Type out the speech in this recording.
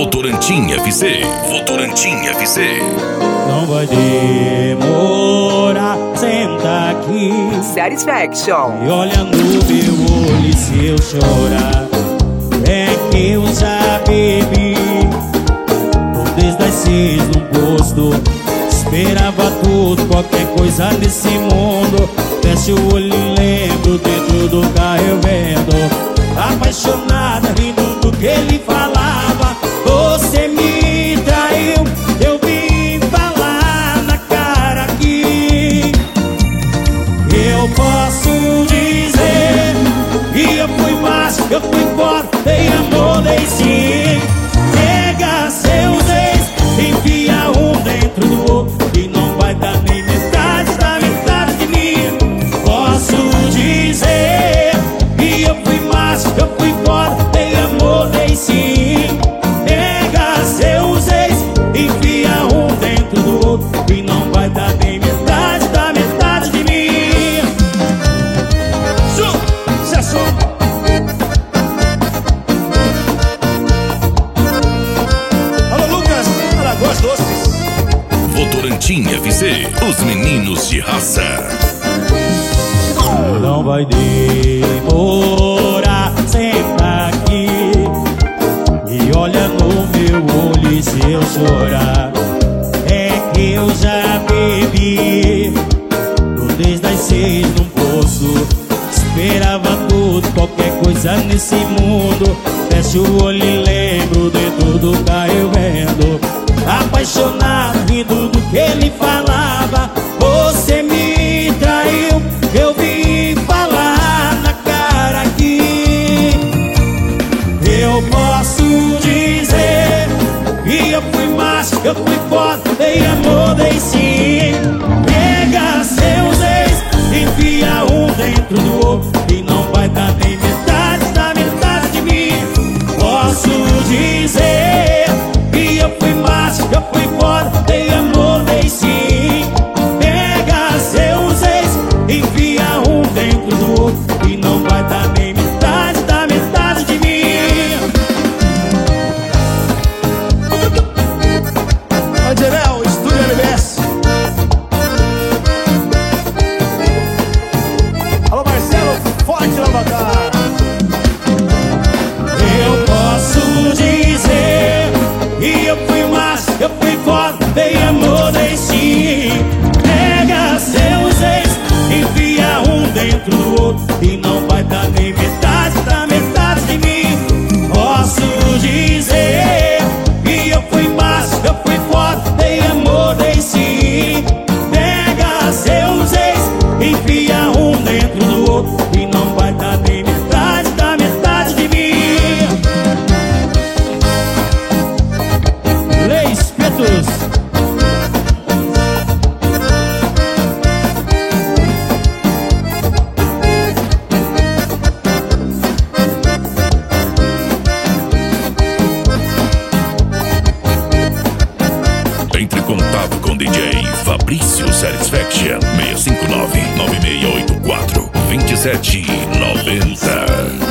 Votorantim FC. Votorantim FC. Não vai demorar, senta aqui. Satisfaction. E olha no meu olho, se eu chorar é que eu já bebi. Desde as 6 no posto, esperava tudo, qualquer coisa nesse mundo. Fecho o olho e lembro, dentro do carro eu vendo, apaixonada, rindo do que ele falava. Você me traiu, eu vim falar na cara aqui. Eu posso dizer que eu fui macho, eu fui fora, dei amor, dei sim. Pega seus ex, enfia um dentro do outro e não vai dar nem metade da metade de mim. Posso dizer que eu fui macho, eu fui fora, dei amor, dei sim. Pega seus ex, enfia um dentro do outro e não vai dar nem metade da metade de mim. Sucesso! Votorantim FC, os meninos de raça. Não vai demorar, senta aqui e olha no meu olho, e se eu chorar é que eu já bebi. Tô desde as 6 num poço, esperava tudo, qualquer coisa nesse mundo. Fecho o olho e lembro, dentro do carro eu vendo, apaixonado, rindo do que ele falava. Você me traiu, eu vim falar na cara aqui. Eu posso dizer que eu fui macho, eu fui foda, dei amor, dei sim. Pega seus ex, enfia um dentro do outro e não vai dar nem metade da metade de mim. Posso dizer que eu fui macho, eu fui fora, dei amor, dei sim. Pega seus ex, enfia um dentro do outro e não vai dar nem metade da metade de mim. Angelel, Estúdio LBS. Alô Marcelo, forte Lavacar. Eu posso dizer que eu fui macho, eu fui foda, dei amor, dei sim. Pega seus ex, enfia um dentro do outro e não vai dar nem metade da metade de mim. Posso dizer que eu fui macho, eu fui foda, dei amor, dei sim. Pega seus ex, enfia um dentro do outro e não vai dar nem metade da metade de mim. Leis Petrus. Entre em contato com DJ Fabrício Satisfaction 659-9684-2790.